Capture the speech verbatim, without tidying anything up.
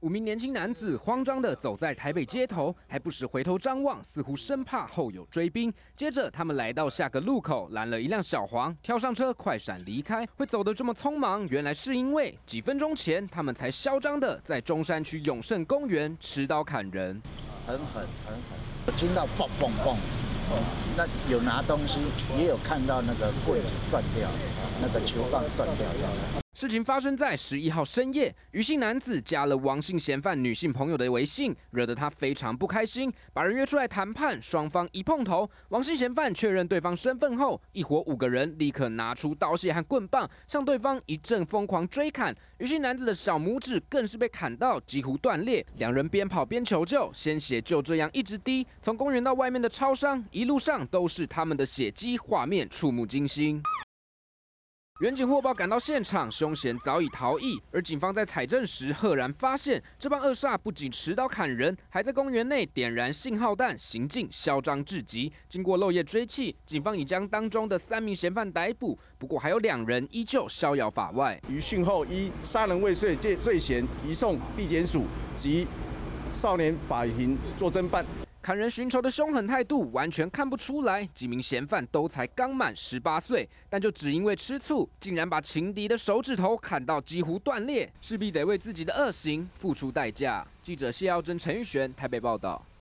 五名年轻男子慌张地走在台北街头，还不时回头张望，似乎生怕后有追兵。接着，他们来到下个路口，拦了一辆小黄，跳上车，快闪离开。会走得这么匆忙，原来是因为几分钟前，他们才嚣张地在中山区永盛公园持刀砍人， 很狠，很狠。我听到嘣嘣嘣，那有拿东西，也有看到那个棍子断掉，那个球棒断掉掉。 事情发生在十一号深夜，余姓男子加了王姓嫌犯女性朋友的微信，惹得他非常不开心，把人约出来谈判。双方一碰头，王姓嫌犯确认对方身份后，一伙五个人立刻拿出刀械和棍棒，向对方一阵疯狂追砍。余姓男子的小拇指更是被砍到几乎断裂，两人边跑边求救，鲜血就这样一直滴。从公园到外面的超商，一路上都是他们的血迹，画面触目惊心。远警获报赶到现场，凶嫌早已逃逸。而警方在采证时，赫然发现这帮恶煞不仅持刀砍人，还在公园内点燃信号弹，行径嚣张至极。经过漏夜追缉，警方已将当中的三名嫌犯逮捕，不过还有两人依旧逍遥法外。 于讯后依杀人未遂罪嫌移送地检署及少年法庭做侦办。 砍人寻仇的凶狠态度完全看不出来，几名嫌犯都才刚满十八岁，但就只因为吃醋，竟然把情敌的手指头砍到几乎断裂，势必得为自己的恶行付出代价。记者谢耀珍、陈玉璇台北报道。